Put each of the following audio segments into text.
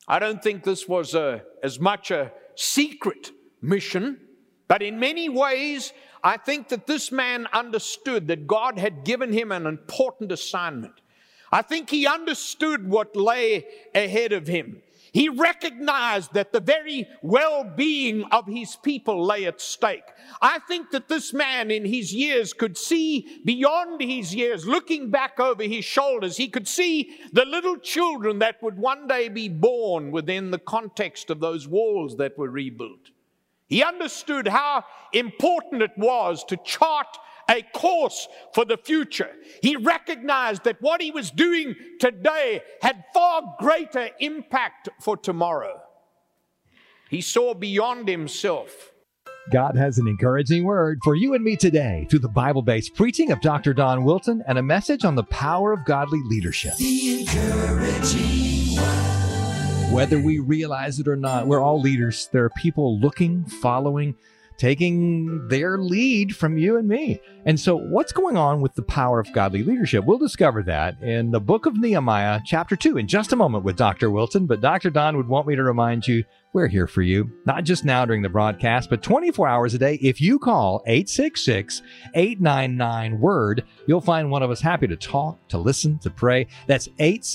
I don't think this was as much a secret mission, but in many ways, I think that this man understood that God had given him an important assignment. I think he understood what lay ahead of him. He recognized that the very well-being of his people lay at stake. I think that this man in his years could see beyond his years, looking back over his shoulders. He could see the little children that would one day be born within the context of those walls that were rebuilt. He understood how important it was to chart a course for the future. He recognized that what he was doing today had far greater impact for tomorrow. He saw beyond himself. God has an encouraging word for you and me today through the Bible-based preaching of Dr. Don Wilson and a message on the power of godly leadership. The encouraging word. Whether we realize it or not, we're all leaders. There are people looking, following, taking their lead from you and me. And so what's going on with the power of godly leadership? We'll discover that in the book of Nehemiah, chapter 2, in just a moment with Dr. Wilson. But Dr. Don would want me to remind you, we're here for you, not just now during the broadcast, but 24 hours a day. If you call 866-899-WORD, you'll find one of us happy to talk, to listen, to pray. That's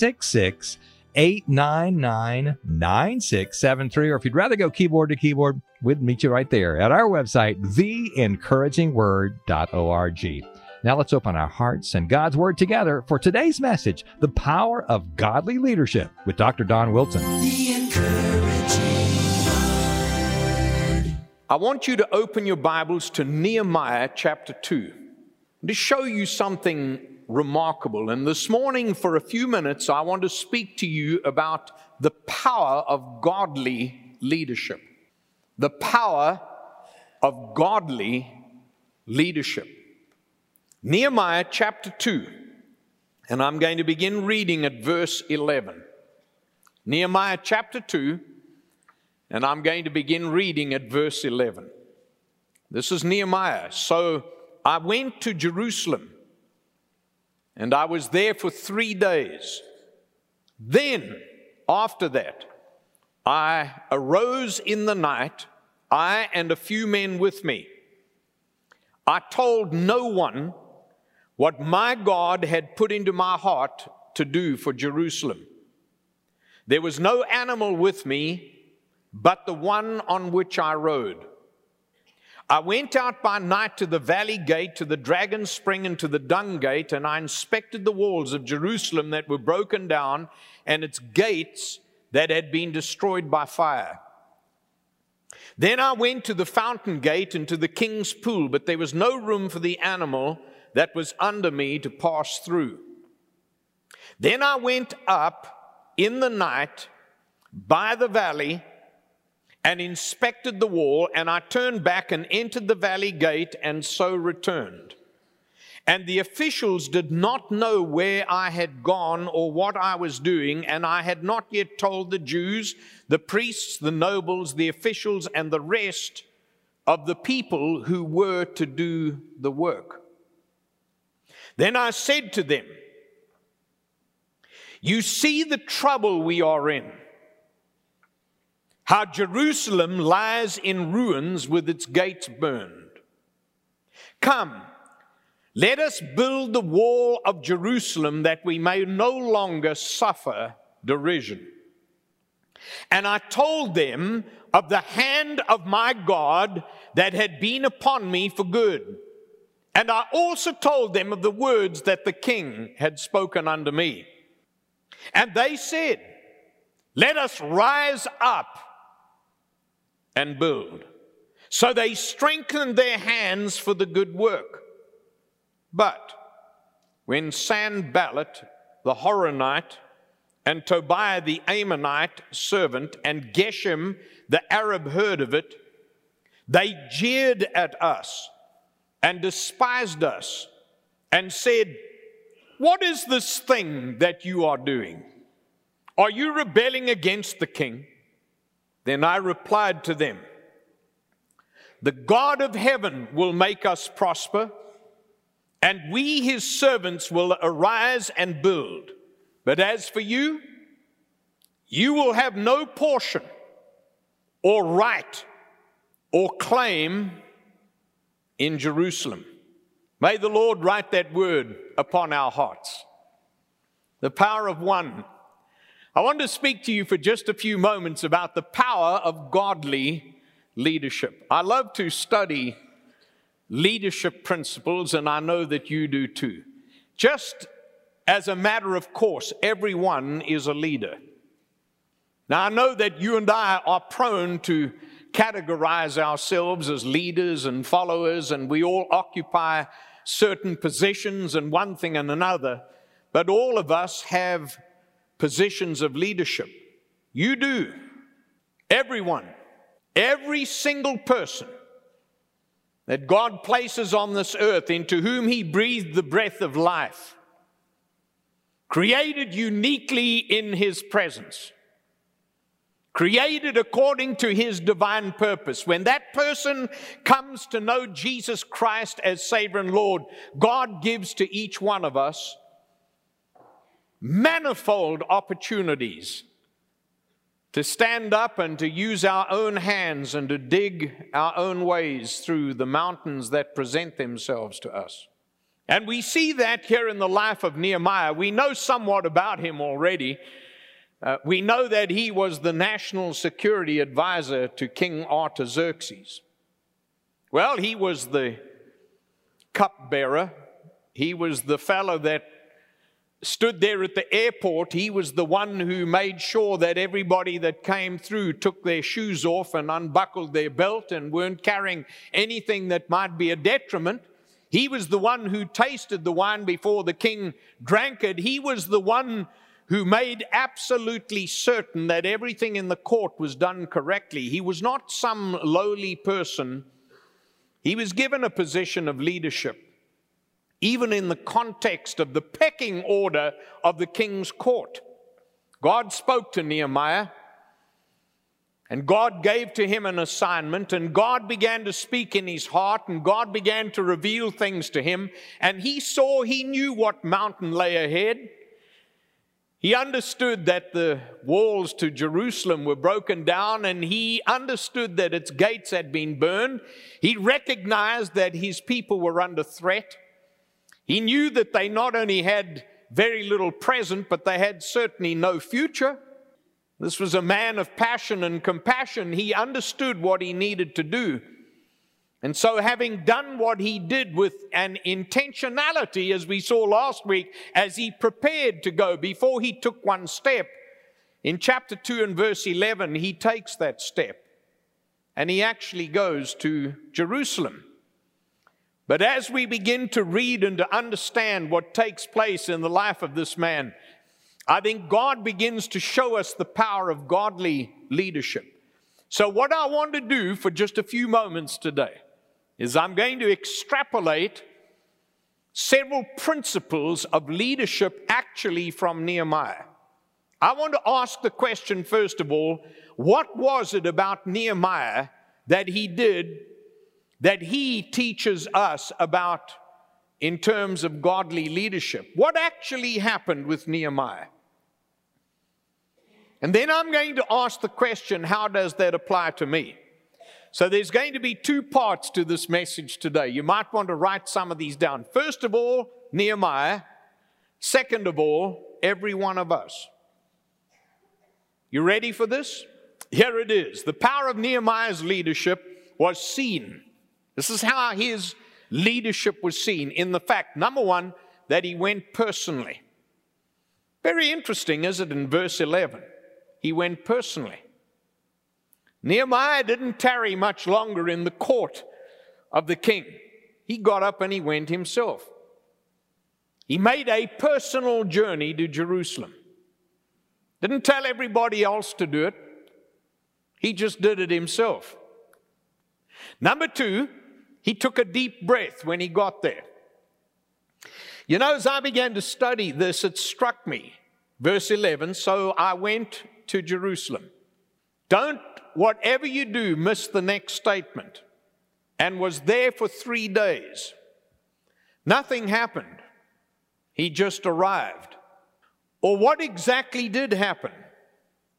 866-899-9673. Or if you'd rather go keyboard to keyboard, we'd meet you right there at our website, theencouragingword.org. Now let's open our hearts and God's Word together for today's message, The Power of Godly Leadership, with Dr. Don Wilson. The encouraging word. I want you to open your Bibles to Nehemiah chapter 2 to show you something remarkable. And this morning, for a few minutes, I want to speak to you about the power of godly leadership. The power of godly leadership. Nehemiah chapter 2, and I'm going to begin reading at verse 11. Nehemiah chapter 2, and I'm going to begin reading at verse 11. This is Nehemiah. So I went to Jerusalem, and I was there for 3 days. Then, after that, I arose in the night, I and a few men with me. I told no one what my God had put into my heart to do for Jerusalem. There was no animal with me but the one on which I rode. I went out by night to the valley gate, to the dragon spring, and to the dung gate, and I inspected the walls of Jerusalem that were broken down, and its gates that had been destroyed by fire. Then I went to the fountain gate and to the king's pool, but there was no room for the animal that was under me to pass through. Then I went up in the night by the valley and inspected the wall, and I turned back and entered the valley gate, and so returned. And the officials did not know where I had gone or what I was doing, and I had not yet told the Jews, the priests, the nobles, the officials, and the rest of the people who were to do the work. Then I said to them, "You see the trouble we are in, how Jerusalem lies in ruins with its gates burned. Come, let us build the wall of Jerusalem that we may no longer suffer derision." And I told them of the hand of my God that had been upon me for good. And I also told them of the words that the king had spoken unto me. And they said, "Let us rise up and build." So they strengthened their hands for the good work. But when Sanballat the Horonite, and Tobiah the Ammonite servant, and Geshem the Arab heard of it, they jeered at us and despised us and said, "What is this thing that you are doing? Are you rebelling against the king?" Then I replied to them, "The God of heaven will make us prosper, and we his servants will arise and build. But as for you, You will have no portion or right or claim in Jerusalem. May the Lord write that word upon our hearts. The power of one. I want to speak to you for just a few moments about the power of godly leadership. I love to study leadership principles, and I know that you do too. Just as a matter of course, everyone is a leader. Now, I know that you and I are prone to categorize ourselves as leaders and followers, and we all occupy certain positions and one thing and another, but all of us have positions of leadership. You do. Everyone, every single person that God places on this earth, into whom He breathed the breath of life, created uniquely in His presence, created according to His divine purpose. When that person comes to know Jesus Christ as Savior and Lord, God gives to each one of us manifold opportunities to stand up and to use our own hands and to dig our own ways through the mountains that present themselves to us. And we see that here in the life of Nehemiah. We know somewhat about him already. We know that he was the national security advisor to King Artaxerxes. Well, he was the cupbearer. He was the fellow that stood there at the airport. He was the one who made sure that everybody that came through took their shoes off and unbuckled their belt and weren't carrying anything that might be a detriment. He was the one who tasted the wine before the king drank it. He was the one who made absolutely certain that everything in the court was done correctly. He was not some lowly person. He was given a position of leadership, even in the context of the pecking order of the king's court. God spoke to Nehemiah, and God gave to him an assignment, and God began to speak in his heart, and God began to reveal things to him, and he knew what mountain lay ahead. He understood that the walls to Jerusalem were broken down, and he understood that its gates had been burned. He recognized that his people were under threat. He knew that they not only had very little present, but they had certainly no future. This was a man of passion and compassion. He understood what he needed to do. And so, having done what he did with an intentionality, as we saw last week, as he prepared to go, before he took one step, in chapter 2 and verse 11, he takes that step and he actually goes to Jerusalem. But as we begin to read and to understand what takes place in the life of this man, I think God begins to show us the power of godly leadership. So what I want to do for just a few moments today is I'm going to extrapolate several principles of leadership actually from Nehemiah. I want to ask the question, first of all, what was it about Nehemiah that he did that he teaches us about in terms of godly leadership? What actually happened with Nehemiah? And then I'm going to ask the question, how does that apply to me? So there's going to be two parts to this message today. You might want to write some of these down. First of all, Nehemiah. Second of all, every one of us. You ready for this? Here it is. The power of Nehemiah's leadership was seen. This is how his leadership was seen, in the fact, number one, that he went personally. Very interesting, is it, in verse 11? He went personally. Nehemiah didn't tarry much longer in the court of the king. He got up and he went himself. He made a personal journey to Jerusalem. Didn't tell everybody else to do it. He just did it himself. Number two, he took a deep breath when he got there. You know, as I began to study this, it struck me. Verse 11, so I went to Jerusalem. Don't, whatever you do, miss the next statement. And was there for 3 days. Nothing happened. He just arrived. Or what exactly did happen?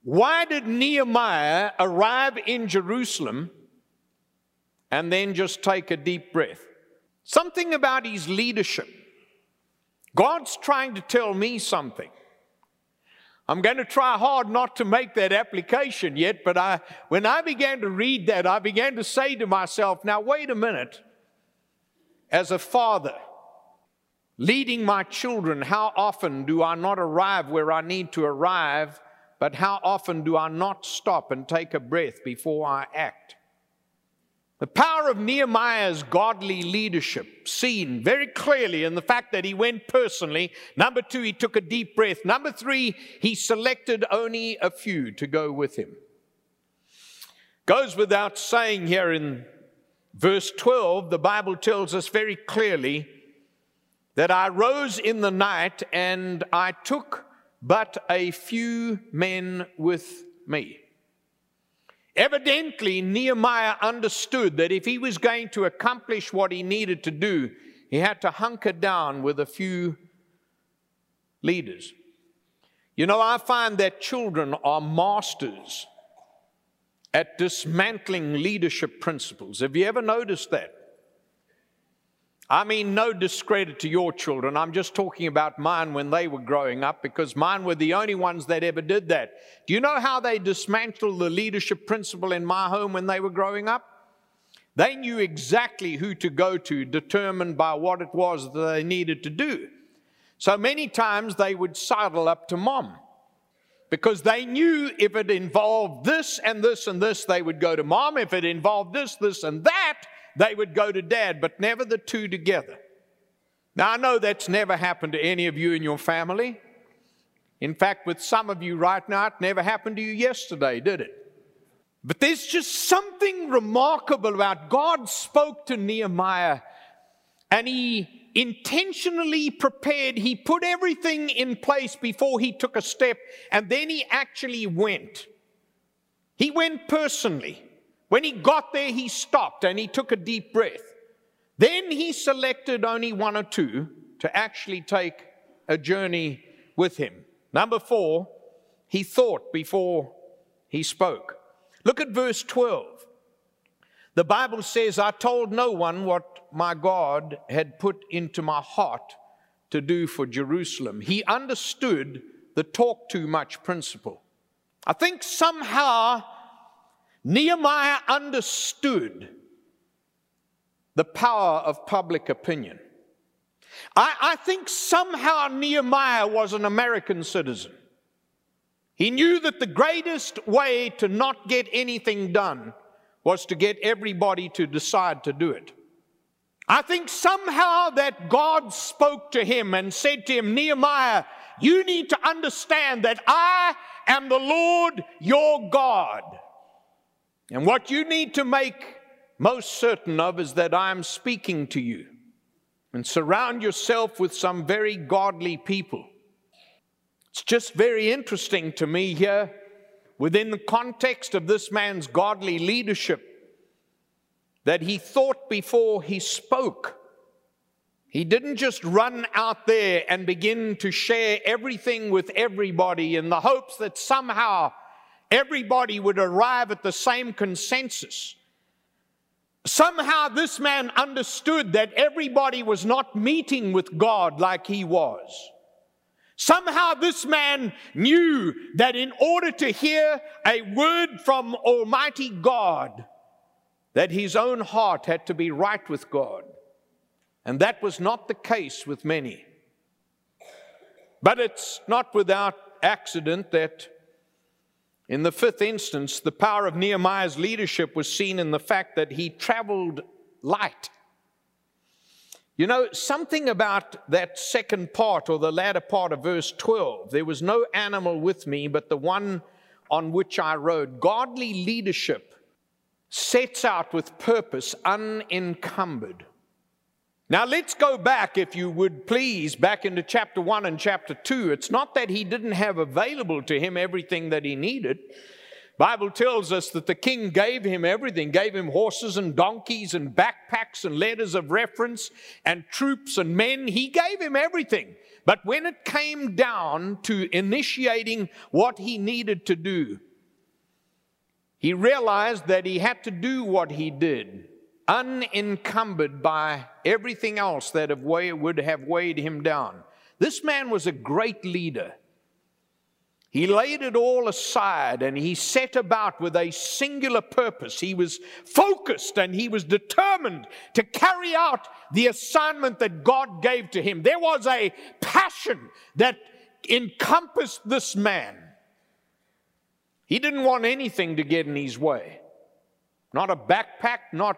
Why did Nehemiah arrive in Jerusalem and then just take a deep breath? Something about his leadership. God's trying to tell me something. I'm going to try hard not to make that application yet, but when I began to read that, I began to say to myself, now wait a minute. As a father, leading my children, how often do I not arrive where I need to arrive, but how often do I not stop and take a breath before I act? The power of Nehemiah's godly leadership seen very clearly in the fact that he went personally. Number 2, he took a deep breath. Number 3, he selected only a few to go with him. Goes without saying here in verse 12, the Bible tells us very clearly that I rose in the night and I took but a few men with me. Evidently, Nehemiah understood that if he was going to accomplish what he needed to do, he had to hunker down with a few leaders. You know, I find that children are masters at dismantling leadership principles. Have you ever noticed that? I mean, no discredit to your children. I'm just talking about mine when they were growing up, because mine were the only ones that ever did that. Do you know how they dismantled the leadership principle in my home when they were growing up? They knew exactly who to go to, determined by what it was that they needed to do. So many times they would sidle up to mom, because they knew if it involved this and this and this, they would go to mom. If it involved this, this, and that, they would go to dad, but never the two together. Now, I know that's never happened to any of you in your family. In fact, with some of you right now, it never happened to you yesterday, did it? But there's just something remarkable about God spoke to Nehemiah, and he intentionally prepared. He put everything in place before he took a step, and then he actually went. He went personally. When he got there, he stopped and he took a deep breath. Then he selected only 1 or 2 to actually take a journey with him. Number 4, he thought before he spoke. Look at verse 12. The Bible says, I told no one what my God had put into my heart to do for Jerusalem. He understood the talk too much principle. I think somehow Nehemiah understood the power of public opinion. I think somehow Nehemiah was an American citizen. He knew that the greatest way to not get anything done was to get everybody to decide to do it. I think somehow that God spoke to him and said to him, Nehemiah, you need to understand that I am the Lord your God. And what you need to make most certain of is that I am speaking to you. And surround yourself with some very godly people. It's just very interesting to me here, within the context of this man's godly leadership, that he thought before he spoke. He didn't just run out there and begin to share everything with everybody in the hopes that somehow everybody would arrive at the same consensus. Somehow this man understood that everybody was not meeting with God like he was. Somehow this man knew that in order to hear a word from Almighty God, that his own heart had to be right with God. And that was not the case with many. But it's not without accident that in the 5th instance, the power of Nehemiah's leadership was seen in the fact that he traveled light. You know, something about that second part or the latter part of verse 12, there was no animal with me but the one on which I rode. Godly leadership sets out with purpose unencumbered. Now let's go back, if you would please, back into chapter 1 and chapter 2. It's not that he didn't have available to him everything that he needed, Bible tells us that the king gave him everything, gave him horses and donkeys and backpacks and letters of reference and troops and men. He gave him everything. But when it came down to initiating what he needed to do, he realized that he had to do what he did, unencumbered by everything else that would have weighed him down. This man was a great leader. He laid it all aside and he set about with a singular purpose. He was focused and he was determined to carry out the assignment that God gave to him. There was a passion that encompassed this man. He didn't want anything to get in his way. Not a backpack, not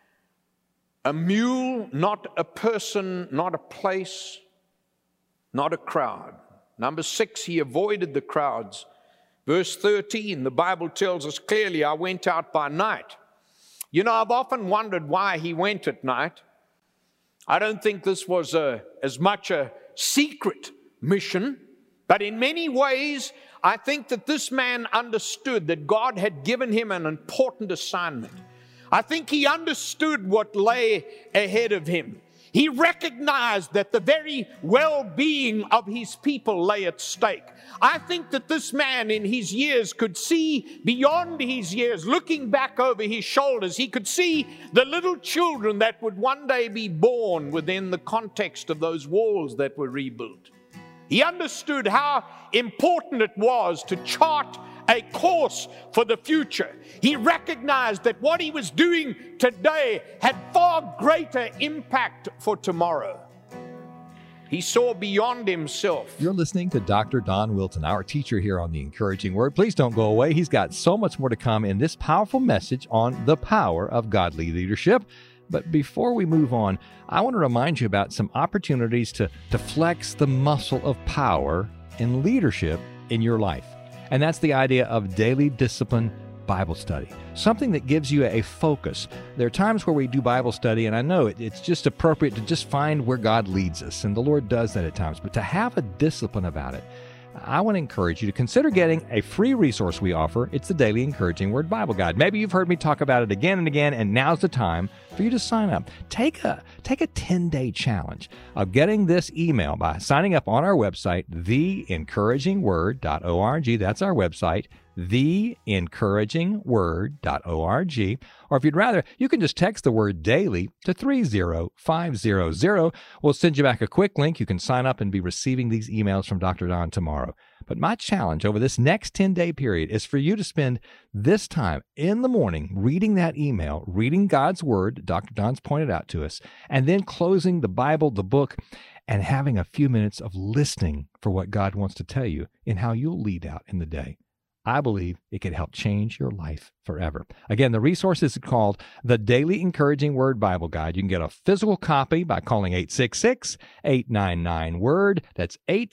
a mule, not a person, not a place, not a crowd. Number 6, he avoided the crowds. Verse 13, the Bible tells us clearly, I went out by night. You know, I've often wondered why he went at night. I don't think this was as much a secret mission, but in many ways, I think that this man understood that God had given him an important assignment. I think he understood what lay ahead of him. He recognized that the very well-being of his people lay at stake. I think that this man in his years could see beyond his years, looking back over his shoulders. He could see the little children that would one day be born within the context of those walls that were rebuilt. He understood how important it was to chart a course for the future. He recognized that what he was doing today had far greater impact for tomorrow. He saw beyond himself. You're listening to Dr. Don Wilton, our teacher here on The Encouraging Word. Please don't go away. He's got so much more to come in this powerful message on the power of godly leadership. But before we move on, I want to remind you about some opportunities to flex the muscle of power in leadership in your life. And that's the idea of daily discipline Bible study, something that gives you a focus. There are times where we do Bible study, and I know it's just appropriate to just find where God leads us, and the Lord does that at times. But to have a discipline about it, I want to encourage you to consider getting a free resource we offer. It's the Daily Encouraging Word Bible Guide. Maybe you've heard me talk about it again and again, and now's the time for you to sign up. Take a 10-day challenge of getting this email by signing up on our website, theencouragingword.org. That's our website, theencouragingword.org. Or if you'd rather, you can just text the word daily to 30500. We'll send you back a quick link. You can sign up and be receiving these emails from Dr. Don tomorrow. But my challenge over this next 10-day period is for you to spend this time in the morning reading that email, reading God's Word, Dr. Don's pointed out to us, and then closing the Bible, the book, and having a few minutes of listening for what God wants to tell you in how you'll lead out in the day. I believe it could help change your life forever. Again, the resource is called the Daily Encouraging Word Bible Guide. You can get a physical copy by calling 866-899-WORD. That's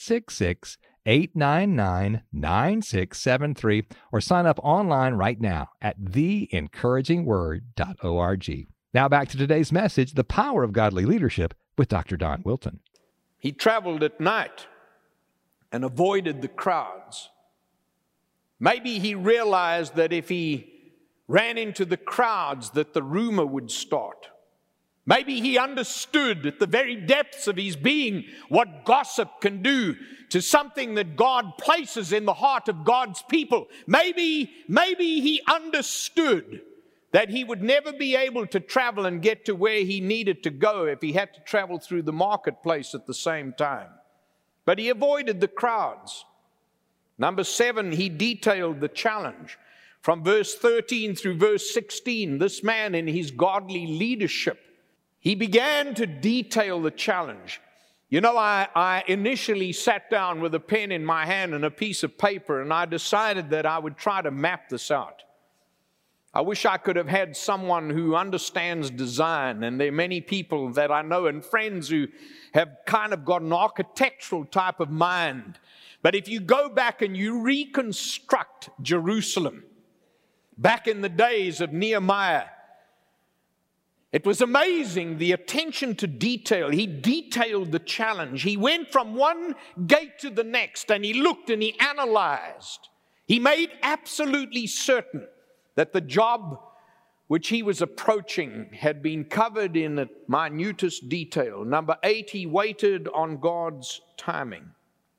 866-899-9673. Or sign up online right now at theencouragingword.org. Now back to today's message, The Power of Godly Leadership with Dr. Don Wilton. He traveled at night and avoided the crowds. Maybe he realized that if he ran into the crowds that the rumor would start. Maybe he understood at the very depths of his being what gossip can do to something that God places in the heart of God's people. Maybe he understood that he would never be able to travel and get to where he needed to go if he had to travel through the marketplace at the same time. But he avoided the crowds. Number 7, he detailed the challenge. From verse 13 through verse 16, this man in his godly leadership, he began to detail the challenge. You know, I initially sat down with a pen in my hand and a piece of paper, and I decided that I would try to map this out. I wish I could have had someone who understands design, and there are many people that I know and friends who have kind of got an architectural type of mind. But if you go back and you reconstruct Jerusalem, back in the days of Nehemiah, it was amazing the attention to detail. He detailed the challenge. He went from one gate to the next, and he looked and he analyzed. He made absolutely certain that the job which he was approaching had been covered in the minutest detail. Number 8, he waited on God's timing.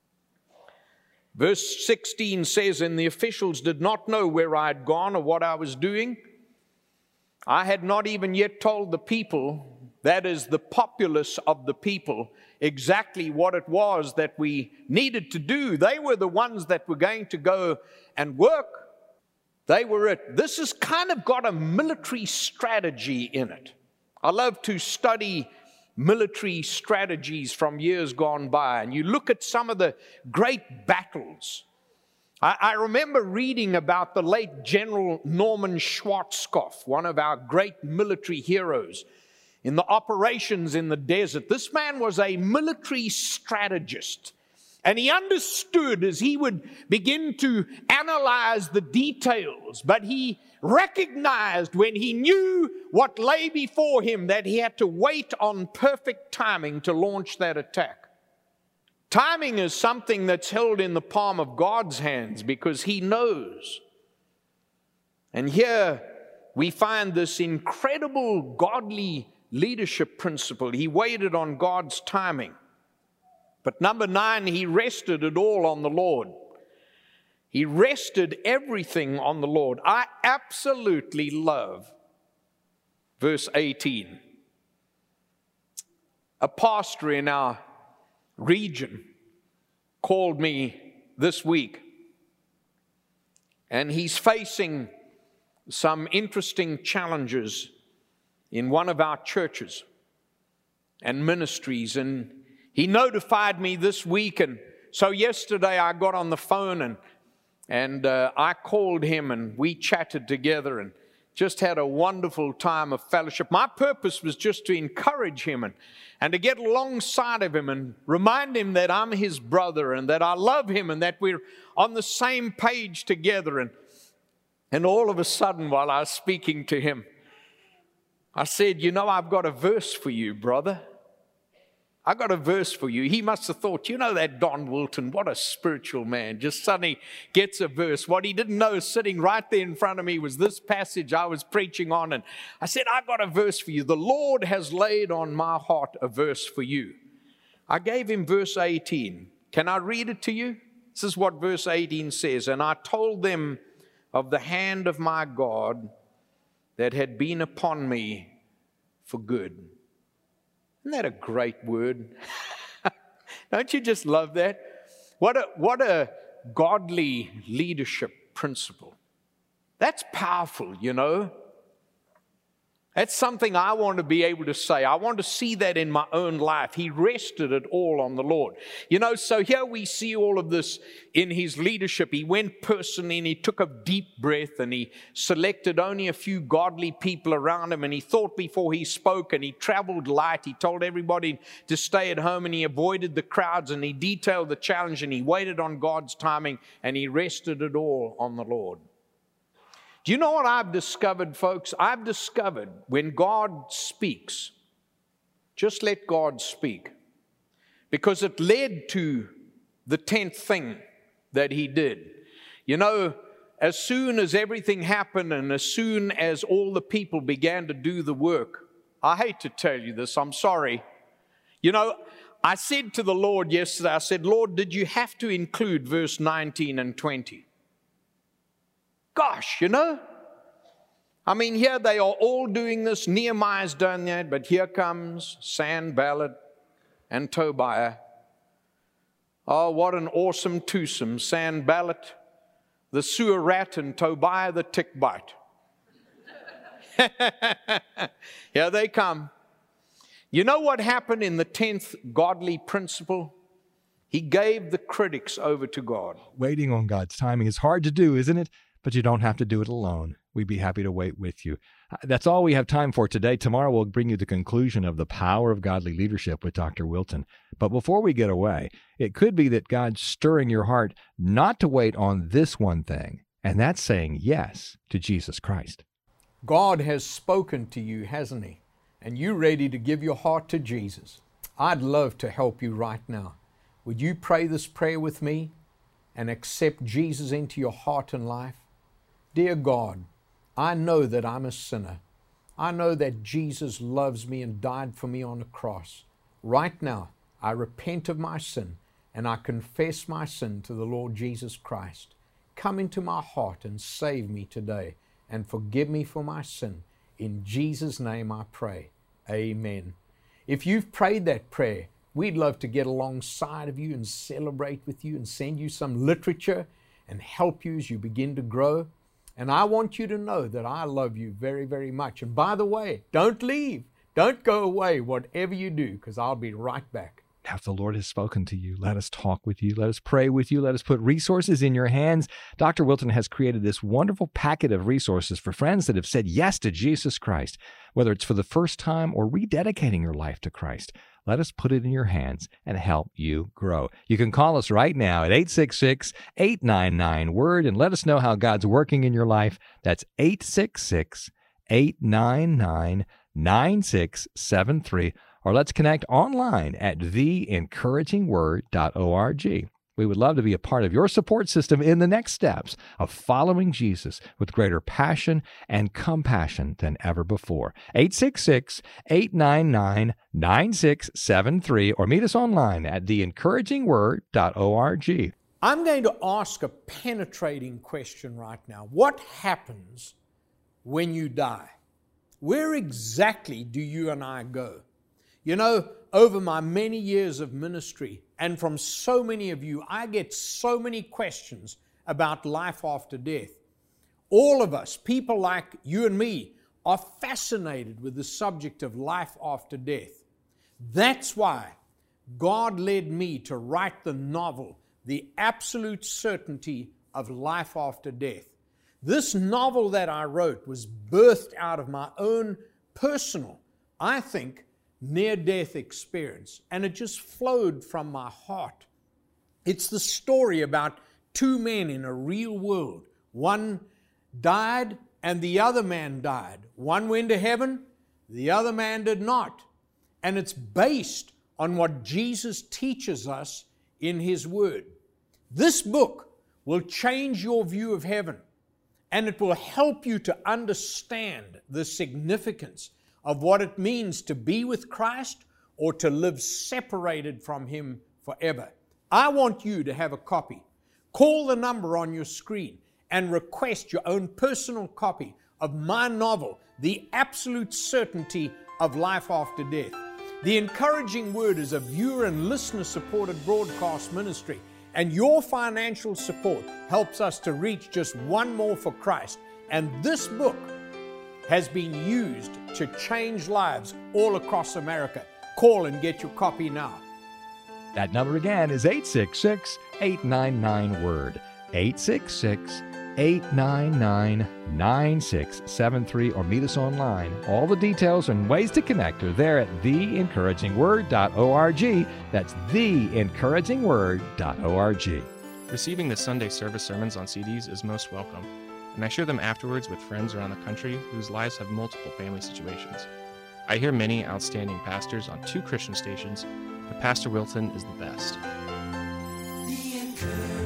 Verse 16 says, and the officials did not know where I had gone or what I was doing. I had not even yet told the people, that is, the populace of the people, exactly what it was that we needed to do. They were the ones that were going to go and work. They were it. This has kind of got a military strategy in it. I love to study military strategies from years gone by, and you look at some of the great battles. I remember reading about the late General Norman Schwarzkopf, one of our great military heroes in the operations in the desert. This man was a military strategist, and he understood as he would begin to analyze the details, but he recognized when he knew what lay before him that he had to wait on perfect timing to launch that attack. Timing is something that's held in the palm of God's hands because He knows. And here we find this incredible godly leadership principle. He waited on God's timing. But number 9, he rested it all on the Lord. He rested everything on the Lord. I absolutely love verse 18. A pastor in our region called me this week, and he's facing some interesting challenges in one of our churches and ministries, and he notified me this week. And so yesterday I got on the phone and I called him, and we chatted together and just had a wonderful time of fellowship. My purpose was just to encourage him and to get alongside of him and remind him that I'm his brother and that I love him and that we're on the same page together. And all of a sudden, while I was speaking to him, I said, you know, I've got a verse for you, brother. I got a verse for you. He must have thought, you know, that Don Wilton, what a spiritual man, just suddenly gets a verse. What he didn't know sitting right there in front of me was this passage I was preaching on. And I said, I got a verse for you. The Lord has laid on my heart a verse for you. I gave him verse 18. Can I read it to you? This is what verse 18 says. And I told them of the hand of my God that had been upon me for good. Isn't that a great word? Don't you just love that? What a godly leadership principle. That's powerful, you know. That's something I want to be able to say. I want to see that in my own life. He rested it all on the Lord. You know, so here we see all of this in his leadership. He went personally and he took a deep breath and he selected only a few godly people around him, and he thought before he spoke, and he traveled light. He told everybody to stay at home and he avoided the crowds, and he detailed the challenge, and he waited on God's timing, and he rested it all on the Lord. Do you know what I've discovered, folks? I've discovered when God speaks, just let God speak. Because it led to the 10th thing that he did. You know, as soon as everything happened and as soon as all the people began to do the work, I hate to tell you this, I'm sorry. You know, I said to the Lord yesterday, I said, Lord, did you have to include verse 19 and 20? Gosh, you know, I mean, here they are all doing this. Nehemiah's done that, but here comes Sanballat and Tobiah. Oh, what an awesome twosome. Sanballat, the sewer rat, and Tobiah, the tick bite. Here they come. You know what happened in the 10th godly principle? He gave the critics over to God. Waiting on God's timing is hard to do, isn't it? But you don't have to do it alone. We'd be happy to wait with you. That's all we have time for today. Tomorrow we'll bring you the conclusion of the power of godly leadership with Dr. Wilton. But before we get away, it could be that God's stirring your heart not to wait on this one thing, and that's saying yes to Jesus Christ. God has spoken to you, hasn't He? And you're ready to give your heart to Jesus. I'd love to help you right now. Would you pray this prayer with me? and accept Jesus into your heart and life? Dear God, I know that I'm a sinner. I know that Jesus loves me and died for me on the cross. Right now, I repent of my sin and I confess my sin to the Lord Jesus Christ. Come into my heart and save me today and forgive me for my sin. In Jesus' name I pray. Amen. If you've prayed that prayer, we'd love to get alongside of you and celebrate with you and send you some literature and help you as you begin to grow. And I want you to know that I love you very, very much. And by the way, don't leave. Don't go away, whatever you do, because I'll be right back. Now, if the Lord has spoken to you, let us talk with you. Let us pray with you. Let us put resources in your hands. Dr. Wilton has created this wonderful packet of resources for friends that have said yes to Jesus Christ, whether it's for the first time or rededicating your life to Christ. Let us put it in your hands and help you grow. You can call us right now at 866-899-WORD and let us know how God's working in your life. That's 866-899-9673. Or let's connect online at theencouragingword.org. We would love to be a part of your support system in the next steps of following Jesus with greater passion and compassion than ever before. 866-899-9673 or meet us online at theencouragingword.org. I'm going to ask a penetrating question right now. What happens when you die? Where exactly do you and I go? You know, over my many years of ministry, and from so many of you, I get so many questions about life after death. All of us, people like you and me, are fascinated with the subject of life after death. That's why God led me to write the novel, The Absolute Certainty of Life After Death. This novel that I wrote was birthed out of my own personal, I think, near-death experience, and it just flowed from my heart. It's the story about two men in a real world. One died and the other man died. One went to heaven, the other man did not. And it's based on what Jesus teaches us in His Word. This book will change your view of heaven, and it will help you to understand the significance of what it means to be with Christ or to live separated from Him forever. I want you to have a copy. Call the number on your screen and request your own personal copy of my novel, The Absolute Certainty of Life After Death. The Encouraging Word is a viewer and listener-supported broadcast ministry, and your financial support helps us to reach just one more for Christ. And this book has been used to change lives all across America. Call and get your copy now. That number again is 866-899-WORD. 866-899-9673 or meet us online. All the details and ways to connect are there at theencouragingword.org. That's theencouragingword.org. Receiving the Sunday service sermons on CDs is most welcome, and I share them afterwards with friends around the country whose lives have multiple family situations. I hear many outstanding pastors on 2 Christian stations, but Pastor Wilton is the best. The Encouraging